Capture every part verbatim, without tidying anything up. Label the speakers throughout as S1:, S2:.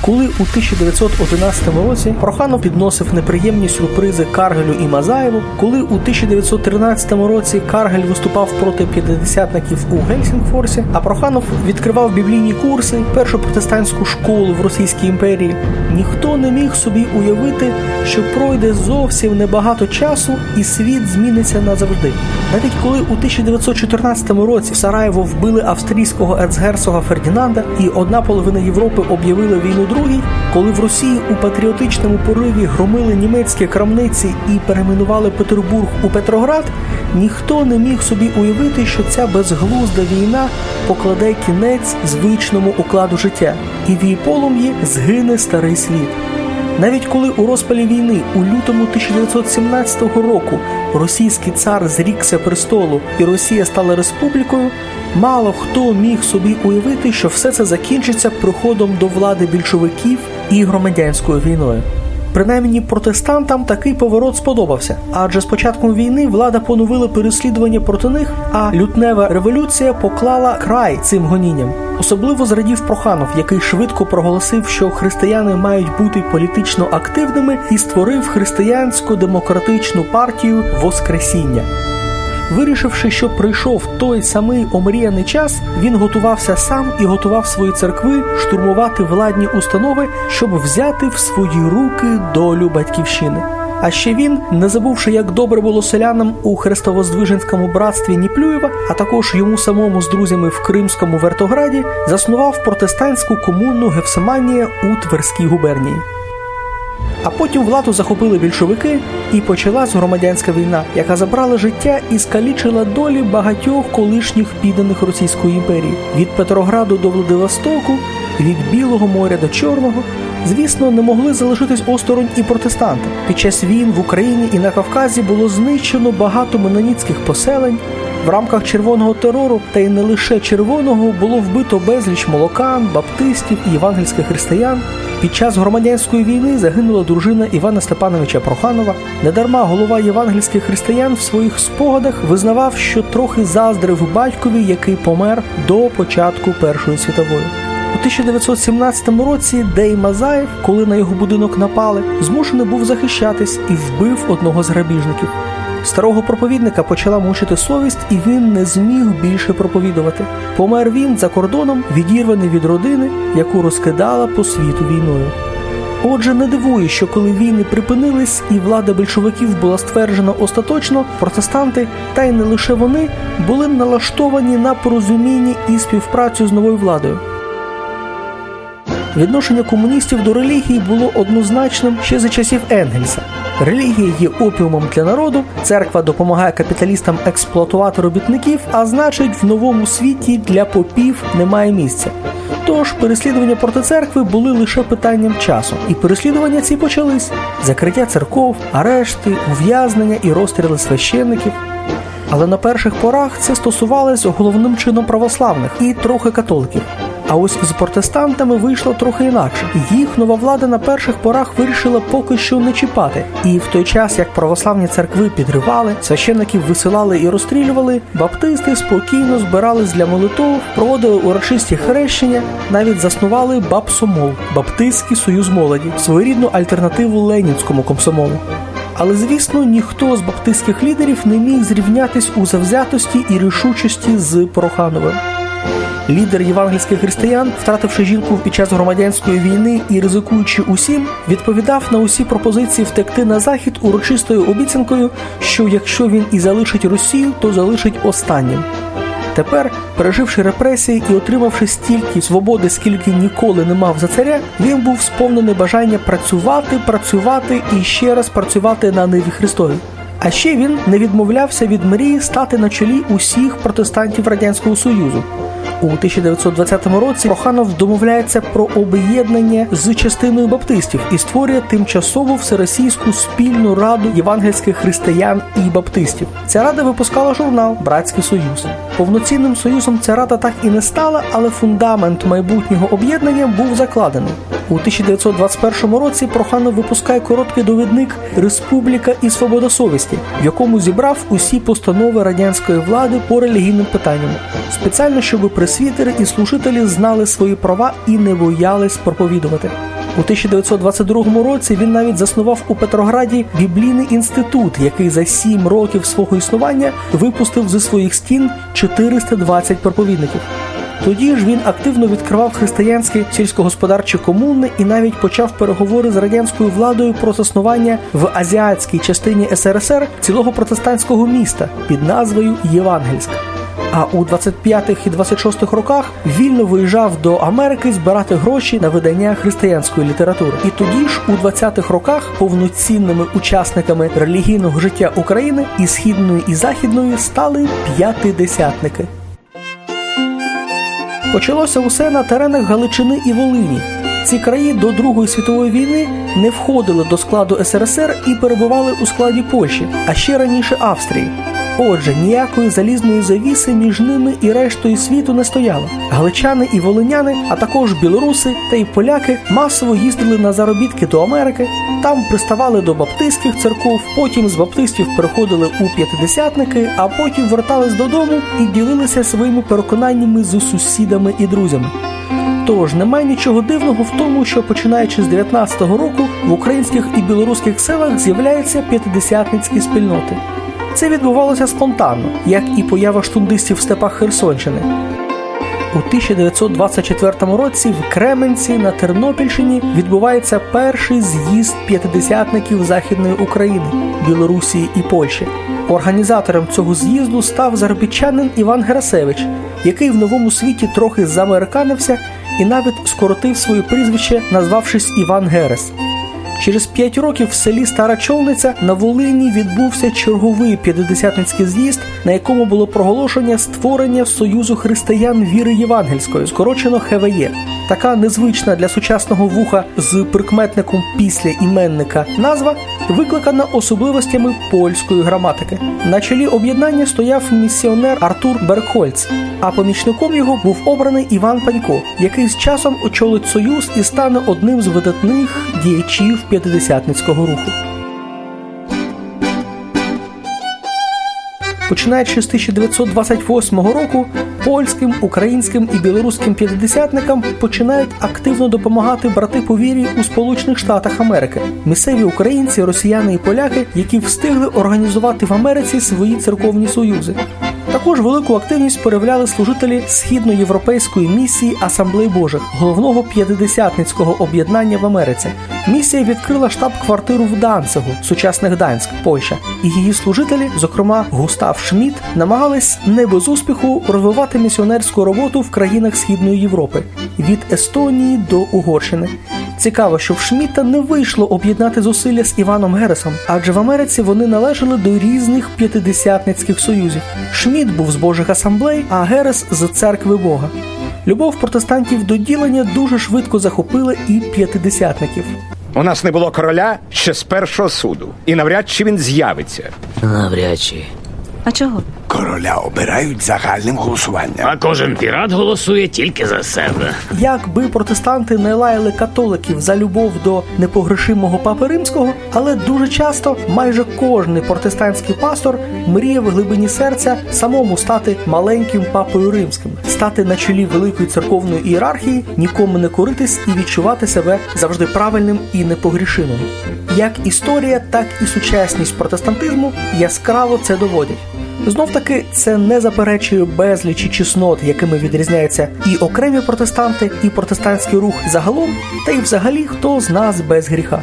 S1: Коли у тисяча дев'ятсот одинадцятому році Проханов підносив неприємні сюрпризи Каргелю і Мазаєву, коли у тисяча дев'ятсот тринадцятому році Каргель виступав проти п'ятдесятників у Гельсінгфорсі, а Проханов відкривав біблійні курси, першу протестантську школу в Російській імперії, ніхто не міг собі уявити, що пройде зовсім небагато часу і світ зміниться назавжди. Навіть коли у тисяча дев'ятсот чотирнадцятому році в Сараєво вбили австрійського ецгерцога Фердінанда і одна половина Європи об'явила війну другій, коли в Росії у патріотичному пориві громили німецькі крамниці і перейменували Петербург у Петроград, ніхто не міг собі уявити, що ця безглузда війна покладе кінець звичному укладу життя, і в її полум'ї згине старий світ. Навіть коли у розпалі війни у лютому тисяча дев'ятсот сімнадцятого року російський цар зрікся престолу і Росія стала республікою, мало хто міг собі уявити, що все це закінчиться приходом до влади більшовиків і громадянською війною. Принаймні протестантам такий поворот сподобався, адже з початком війни влада поновила переслідування проти них, а лютнева революція поклала край цим гонінням. Особливо зрадів Проханов, який швидко проголосив, що християни мають бути політично активними, і створив християнсько-демократичну партію «Воскресіння». Вирішивши, що прийшов той самий омріяний час, він готувався сам і готував свої церкви штурмувати владні установи, щоб взяти в свої руки долю батьківщини. А ще він, не забувши, як добре було селянам у Хрестовоздвиженському братстві Ніплюєва, а також йому самому з друзями в Кримському Вертограді, заснував протестантську комуну Гефсиманія у Тверській губернії. А потім владу захопили більшовики, і почалась громадянська війна, яка забрала життя і скалічила долі багатьох колишніх підданих Російської імперії. Від Петрограду до Владивостоку, від Білого моря до Чорного. Звісно, не могли залишитись осторонь і протестанти. Під час війн в Україні і на Кавказі було знищено багато меноніцьких поселень. В рамках червоного терору, та й не лише червоного, було вбито безліч молокан, баптистів і євангельських християн. Під час громадянської війни загинула дружина Івана Степановича Проханова. Недарма голова євангельських християн в своїх спогадах визнавав, що трохи заздрив батькові, який помер до початку Першої світової. У тисяча дев'ятсот сімнадцятому році Дей Мазаєв, коли на його будинок напали, змушений був захищатись і вбив одного з грабіжників. Старого проповідника почала мучити совість, і він не зміг більше проповідувати. Помер він за кордоном, відірваний від родини, яку розкидала по світу війною. Отже, не дивує, що коли війни припинились і влада більшовиків була стверджена остаточно, протестанти, та й не лише вони, були налаштовані на порозуміння і співпрацю з новою владою. Відношення комуністів до релігії було однозначним ще за часів Енгельса. Релігія є опіумом для народу, церква допомагає капіталістам експлуатувати робітників, а значить, в новому світі для попів немає місця. Тож, переслідування проти церкви були лише питанням часу. І переслідування ці почались. Закриття церков, арешти, ув'язнення і розстріли священників. Але на перших порах це стосувалось головним чином православних і трохи католиків. А ось з протестантами вийшло трохи інакше. Їх нова влада на перших порах вирішила поки що не чіпати. І в той час, як православні церкви підривали, священників висилали і розстрілювали, баптисти спокійно збирались для молитов, проводили урочисті хрещення, навіть заснували бабсомол – Баптистський союз молоді, своєрідну альтернативу ленінському комсомолу. Але, звісно, ніхто з баптистських лідерів не міг зрівнятись у завзятості і рішучості з Прохановим. Лідер євангельських християн, втративши жінку під час громадянської війни і ризикуючи усім, відповідав на усі пропозиції втекти на захід урочистою обіцянкою, що якщо він і залишить Росію, то залишить останнім. Тепер, переживши репресії і отримавши стільки свободи, скільки ніколи не мав за царя, він був сповнений бажання працювати, працювати і ще раз працювати на ниві Христовій. А ще він не відмовлявся від мрії стати на чолі усіх протестантів Радянського Союзу. У тисяча дев'ятсот двадцятому році Проханов домовляється про об'єднання з частиною баптистів і створює тимчасову всеросійську спільну раду євангельських християн і баптистів. Ця рада випускала журнал «Братський союз». Повноцінним союзом ця рада так і не стала, але фундамент майбутнього об'єднання був закладений. У тисяча дев'ятсот двадцять першому році Проханов випускає короткий довідник «Республіка і свобода совісті», в якому зібрав усі постанови радянської влади по релігійним питанням. Спеціально, щоб пресвітери і служителі знали свої права і не боялись проповідувати. У тисяча дев'ятсот двадцять другому році він навіть заснував у Петрограді біблійний інститут, який за сім років свого існування випустив зі своїх стін чотириста двадцять проповідників. Тоді ж він активно відкривав християнські сільськогосподарчі комуни і навіть почав переговори з радянською владою про заснування в азіатській частині ес ер ес ер цілого протестантського міста під назвою Євангельськ. А у двадцять п'ятих і двадцять шостих роках вільно виїжджав до Америки збирати гроші на видання християнської літератури. І тоді ж у двадцятих роках повноцінними учасниками релігійного життя України і східної, і західної стали п'ятидесятники. Почалося усе на теренах Галичини і Волині. Ці краї до Другої світової війни не входили до складу ес ер ес ер і перебували у складі Польщі, а ще раніше Австрії. Отже, ніякої залізної завіси між ними і рештою світу не стояло. Галичани і волиняни, а також білоруси та й поляки масово їздили на заробітки до Америки, там приставали до баптистських церков, потім з баптистів переходили у п'ятидесятники, а потім вертались додому і ділилися своїми переконаннями з сусідами і друзями. Тож, немає нічого дивного в тому, що починаючи з дев'ятнадцятого року в українських і білоруських селах з'являються п'ятидесятницькі спільноти. Це відбувалося спонтанно, як і поява штундистів в степах Херсонщини. У тисяча дев'ятсот двадцять четвертому році в Кременці на Тернопільщині відбувається перший з'їзд п'ятидесятників Західної України, Білорусі і Польщі. Організатором цього з'їзду став заробітчанин Іван Герасевич, який в новому світі трохи заамериканився і навіть скоротив своє прізвище, назвавшись Іван Герес. Через п'ять років в селі Стара Чолниця на Волині відбувся черговий п'ятидесятницький з'їзд, на якому було проголошення створення Союзу християн віри євангельської, скорочено ха ве є. Така незвична для сучасного вуха з прикметником після іменника назва викликана особливостями польської граматики. На чолі об'єднання стояв місіонер Артур Бергхольц, а помічником його був обраний Іван Панько, який з часом очолить Союз і стане одним з видатних діячів п'ятидесятницького руху. Починаючи з тисяча дев'ятсот двадцять восьмого року, польським, українським і білоруським п'ятидесятникам починають активно допомагати брати по вірі у Сполучених Штатах Америки. Місцеві українці, росіяни і поляки, які встигли організувати в Америці свої церковні союзи. Також велику активність проявляли служителі Східноєвропейської місії Асамблей Божих, головного п'ятидесятницького об'єднання в Америці. Місія відкрила штаб-квартиру в Данцигу, сучасний Гданськ, Польща, і її служителі, зокрема Густав Шмідт, намагались не без успіху розвивати місіонерську роботу в країнах Східної Європи, від Естонії до Угорщини. Цікаво, що в Шмідта не вийшло об'єднати зусилля з Іваном Гересом, адже в Америці вони належали до різних п'ятидесятницьких союзів. Шмідт був з Божих асамблей, а Герес – з церкви Бога. Любов протестантів до ділення дуже швидко захопила і п'ятидесятників.
S2: У нас не було короля ще з першого суду, і навряд чи він з'явиться.
S3: Навряд чи.
S4: А чого?
S5: Короля обирають загальним голосуванням.
S3: А кожен пірат голосує тільки за себе.
S1: Якби протестанти не лаяли католиків за любов до непогрешимого Папи Римського, але дуже часто майже кожний протестантський пастор мріє в глибині серця самому стати маленьким Папою Римським, стати на чолі великої церковної ієрархії, нікому не коритись і відчувати себе завжди правильним і непогрішимим. Як історія, так і сучасність протестантизму яскраво це доводять. Знов-таки, це не заперечує безлічі чеснот, якими відрізняються і окремі протестанти, і протестантський рух загалом, та й взагалі хто з нас без гріха.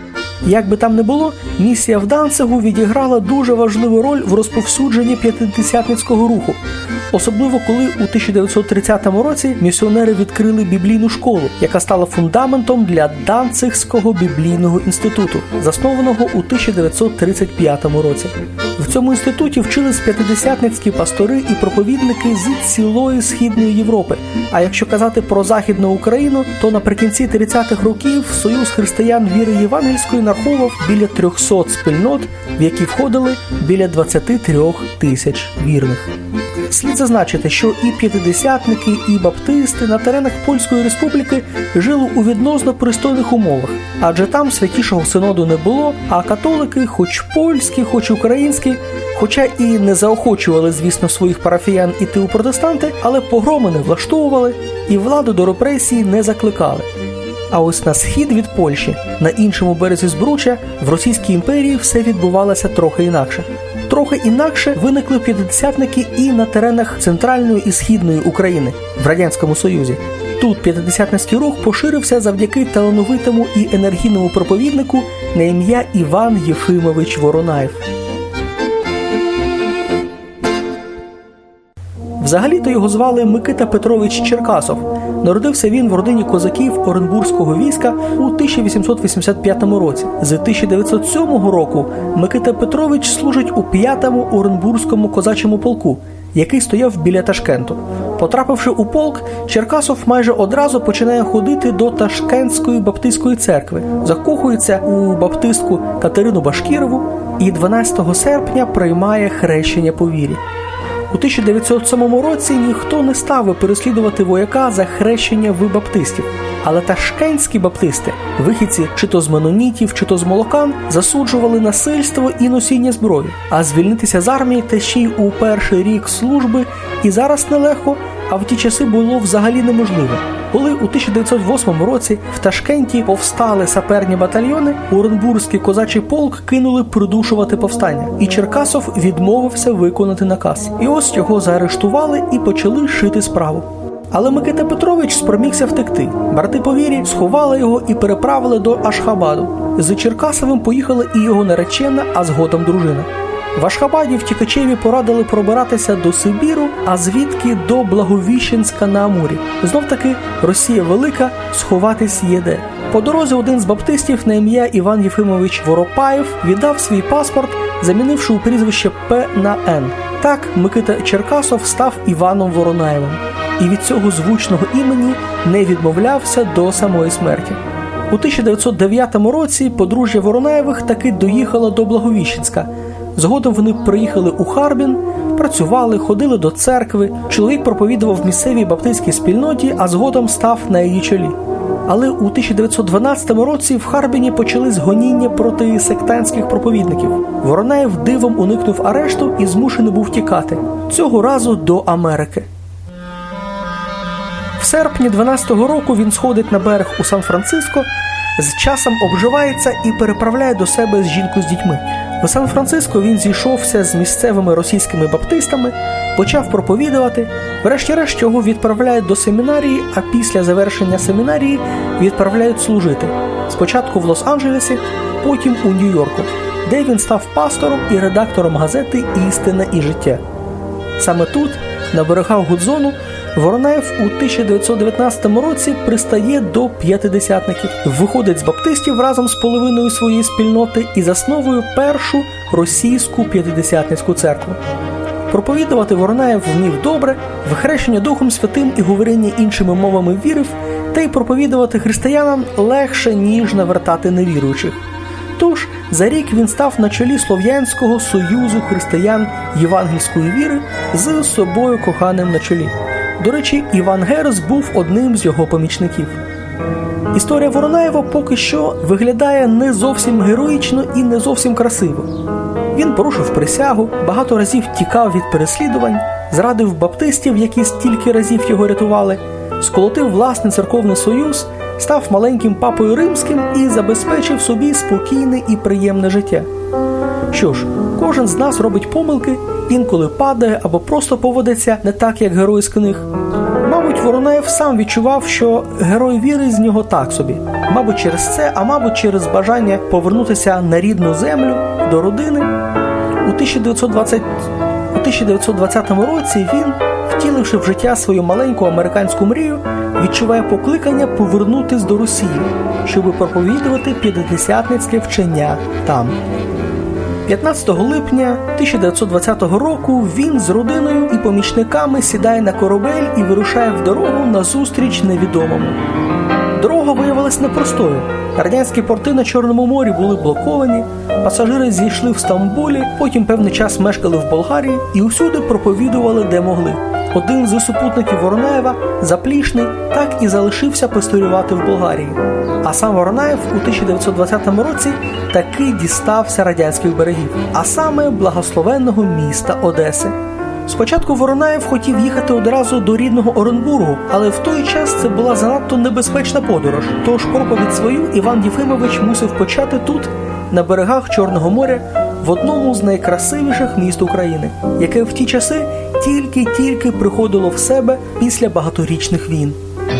S1: Як би там не було, місія в Данцигу відіграла дуже важливу роль в розповсюдженні п'ятидесятницького руху. Особливо, коли у тисяча дев'ятсот тридцятому році місіонери відкрили біблійну школу, яка стала фундаментом для Данцигського біблійного інституту, заснованого у тисяча дев'ятсот тридцять п'ятому році. В цьому інституті вчились п'ятидесятницькі пастори і проповідники з цілої Східної Європи. А якщо казати про Західну Україну, то наприкінці тридцятих років Союз християн віри євангельської нараховував біля трьохсот спільнот, в які входили біля двадцять три тисяч вірних. Слід зазначити, що і п'ятидесятники, і баптисти на теренах Польської республіки жили у відносно пристойних умовах, адже там Святішого Синоду не було, а католики, хоч польські, хоч українські, хоча і не заохочували, звісно, своїх парафіян іти у протестанти, але погроми не влаштовували і владу до репресій не закликали. А ось на схід від Польщі, на іншому березі Збруччя, в Російській імперії все відбувалося трохи інакше. Трохи інакше виникли п'ятидесятники і на теренах Центральної і Східної України, в Радянському Союзі. Тут п'ятидесятницький рух поширився завдяки талановитому і енергійному проповіднику на ім'я Іван Єфимович Воронаєв. Взагалі-то його звали Микита Петрович Черкасов. Народився він в родині козаків Оренбурзького війська у тисяча вісімсот вісімдесят п'ятому році. З тисяча дев'ятсот сьомого року Микита Петрович служить у п'ятому Оренбурзькому козачому полку, який стояв біля Ташкенту. Потрапивши у полк, Черкасов майже одразу починає ходити до Ташкентської баптистської церкви, закохується у баптистку Катерину Башкірову і дванадцятого серпня приймає хрещення по вірі. У тисяча дев'ятсот сьомому році ніхто не став переслідувати вояка за хрещення в баптистів. Але ташкентські баптисти, вихідці чи то з менонітів, чи то з молокан, засуджували насильство і носіння зброї. А звільнитися з армії та ще й у перший рік служби і зараз нелегко, а в ті часи було взагалі неможливо. Коли у тисяча дев'ятсот восьмому році в Ташкенті повстали саперні батальйони, Оренбурзький козачий полк кинули придушувати повстання, і Черкасов відмовився виконати наказ. І ось його заарештували і почали шити справу. Але Микита Петрович спромігся втекти. Брати по вірі сховали його і переправили до Ашхабаду. З Черкасовим поїхали і його наречена, а згодом дружина. В Ашхабаді втікачеві порадили пробиратися до Сибіру, а звідки до Благовіщенська на Амурі. Знов-таки, Росія велика, сховатись є де. По дорозі один з баптистів на ім'я Іван Єфимович Воропаєв віддав свій паспорт, замінивши у прізвище П на Н. Так Микита Черкасов став Іваном Воронаєвим. І від цього звучного імені не відмовлявся до самої смерті. У тисяча дев'ятсот дев'ятому році подружжя Воронаєвих таки доїхало до Благовіщенська. Згодом вони приїхали у Харбін, працювали, ходили до церкви. Чоловік проповідував в місцевій баптистській спільноті, а згодом став на її чолі. Але у тисяча дев'ятсот дванадцятому році в Харбіні почались гоніння проти сектантських проповідників. Воронаєв дивом уникнув арешту і змушений був тікати. Цього разу до Америки. В серпні дванадцятого року він сходить на берег у Сан-Франциско, з часом обживається і переправляє до себе з жінкою з дітьми. В Сан-Франциско він зійшовся з місцевими російськими баптистами, почав проповідувати, врешті-решт його відправляють до семінарії, а після завершення семінарії відправляють служити. Спочатку в Лос-Анджелесі, потім у Нью-Йорку, де він став пастором і редактором газети «Істина і життя». Саме тут, на берегах Гудзону, Воронаєв у тисяча дев'ятсот дев'ятнадцятому році пристає до п'ятидесятників, виходить з баптистів разом з половиною своєї спільноти і засновує першу російську п'ятидесятницьку церкву. Проповідувати Воронаєв вмів добре, в хрещення Духом Святим і говоріння іншими мовами вірив, та й проповідувати християнам легше, ніж навертати невіруючих. Тож, за рік він став на чолі Слов'янського союзу християн євангельської віри з собою коханим на чолі. До речі, Іван Герц був одним з його помічників. Історія Воронаєва поки що виглядає не зовсім героїчно і не зовсім красиво. Він порушив присягу, багато разів тікав від переслідувань, зрадив баптистів, які стільки разів його рятували, сколотив власний церковний союз, став маленьким папою римським і забезпечив собі спокійне і приємне життя. Що ж, кожен з нас робить помилки, інколи падає або просто поводиться не так, як герой з книг. Мабуть, Воронаєв сам відчував, що герой віри з нього так собі. Мабуть, через це, а мабуть, через бажання повернутися на рідну землю, до родини. У тисяча дев'ятсот двадцятому році він, втіливши в життя свою маленьку американську мрію, відчуває покликання повернутися до Росії, щоб проповідувати п'ятидесятницьке вчення там. п'ятнадцятого липня тисяча дев'ятсот двадцятого року він з родиною і помічниками сідає на корабель і вирушає в дорогу назустріч невідомому. Дорога виявилась непростою. Радянські порти на Чорному морі були блоковані, пасажири зійшли в Стамбулі, потім певний час мешкали в Болгарії і усюди проповідували, де могли. Один з супутників Воронаєва, Заплішний, так і залишився пастирювати в Болгарії. А сам Воронаєв у тисяча дев'ятсот двадцятому році таки дістався радянських берегів, а саме благословенного міста Одеси. Спочатку Воронаєв хотів їхати одразу до рідного Оренбургу, але в той час це була занадто небезпечна подорож. Тож проповідь свою Іван Єфимович мусив почати тут, на берегах Чорного моря, в одному з найкрасивіших міст України, яке в ті часи тільки-тільки приходило в себе після багаторічних війн.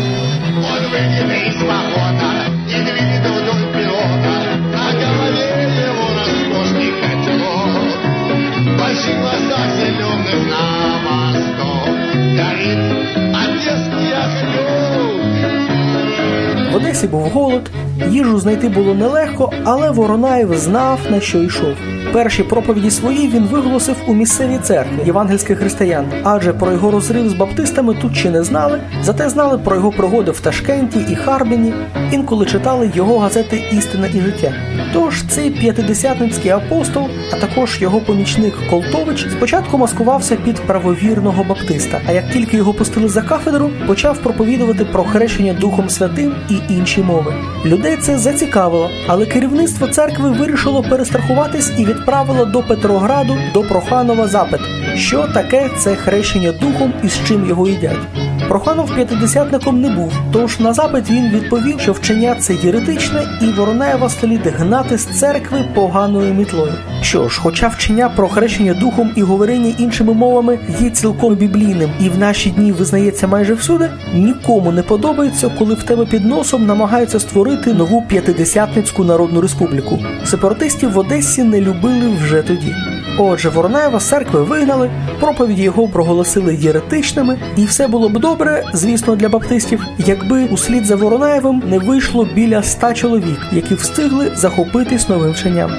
S1: В Одесі був голод, їжу знайти було нелегко, але Воронаєв знав, на що йшов. Перші проповіді свої він виголосив у місцевій церкві євангельських християн, адже про його розрив з баптистами тут ще не знали, зате знали про його пригоди в Ташкенті і Харбіні, інколи читали його газети «Істина і життя». Тож цей п'ятидесятницький апостол, а також його помічник Колтович, спочатку маскувався під правовірного баптиста, а як тільки його пустили за кафедру, почав проповідувати про хрещення Духом Святим і інші мови. Людей це зацікавило, але керівництво церкви вирішило перестрахуватись і відправило до Петрограду, до Проханова запит, що таке це хрещення Духом і з чим його їдять. Проханов п'ятидесятником не був, тож на запит він відповів, що вчення це єретичне і Воронаєва слід гнати з церкви поганою мітлою. Що ж, хоча вчення про хрещення Духом і говорення іншими мовами є цілком біблійним і в наші дні визнається майже всюди, нікому не подобається, коли в тебе під носом намагаються створити нову п'ятидесятницьку народну республіку. Сепаратистів в Одесі не любили вже тоді. Отже, Воронаєва з церкви вигнали, проповіді його проголосили єретичними, і все було б добре, звісно, для баптистів, якби услід за Воронаєвим не вийшло біля ста чоловік, які встигли захопитись новим вченням.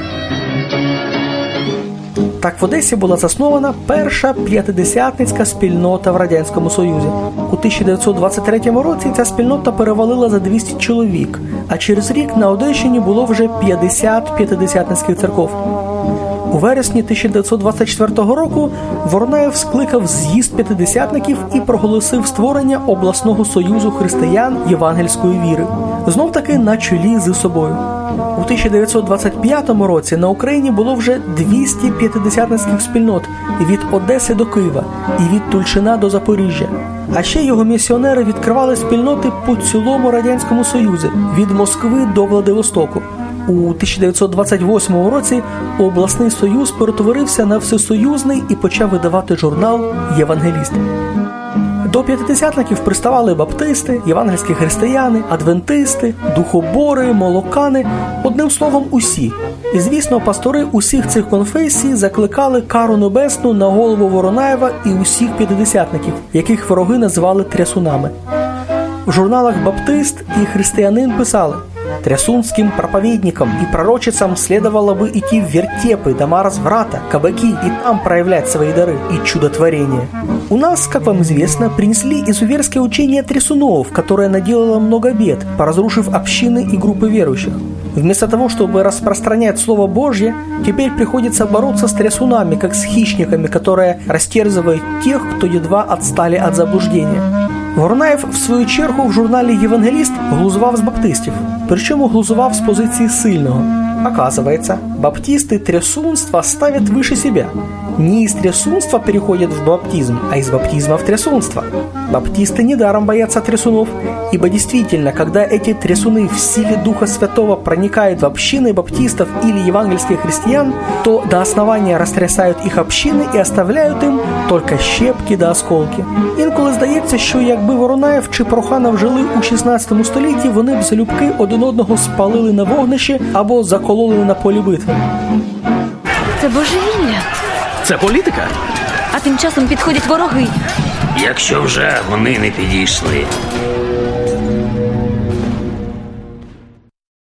S1: Так в Одесі була заснована перша п'ятидесятницька спільнота в Радянському Союзі. У тисяча дев'ятсот двадцять третьому році ця спільнота перевалила за двісті чоловік, а через рік на Одещині було вже п'ятдесят п'ятидесятницьких церков. У вересні тисяча дев'ятсот двадцять четвертого року Воронаєв скликав з'їзд п'ятидесятників і проголосив створення обласного союзу християн євангельської віри. Знов-таки на чолі з собою. У тисяча дев'ятсот двадцять п'ятому році на Україні було вже двісті п'ятидесятницьких спільнот від Одеси до Києва і від Тульчина до Запоріжжя. А ще його місіонери відкривали спільноти по цілому Радянському Союзі, від Москви до Владивостоку. У тисяча дев'ятсот двадцять восьмому році обласний союз перетворився на всесоюзний і почав видавати журнал «Євангеліст». До п'ятидесятників приставали баптисти, євангельські християни, адвентисти, духобори, молокани, одним словом усі. І, звісно, пастори усіх цих конфесій закликали кару небесну на голову Воронаєва і усіх п'ятидесятників, яких вороги називали трясунами. В журналах «Баптист» і «Християнин» писали: «Трясунским проповедникам и пророчицам следовало бы идти в вертепы, дома разврата, кабаки и там проявлять свои дары и чудотворения. У нас, как вам известно, принесли изуверское учение трясунов, которое наделало много бед, поразрушив общины и группы верующих. Вместо того, чтобы распространять Слово Божье, теперь приходится бороться с трясунами, как с хищниками, которые растерзывают тех, кто едва отстали от заблуждения». Воронаєв, в свою чергу, в журналі «Євангеліст» глузував з баптистів. Причому глузував з позиції сильного. Оказывается, баптисты трясунство ставят выше себя. Не из трясунства переходят в баптизм, а из баптизма в трясунство. Баптисты недаром боятся трясунов, ибо действительно, когда эти трясуны в силе Духа Святого проникают в общины баптистов или евангельских христиан, то до основания растрясают их общины и оставляют им только щепки да осколки. Інколи здається, що якби Воронаєв чи Проханов жили у шістнадцятому столітті, вони б залюбки один одного спалили на вогнищі або закололи на полі битви.
S4: Це божевілля.
S3: Це політика?
S4: А тим часом підходять вороги.
S3: Якщо вже вони не підійшли.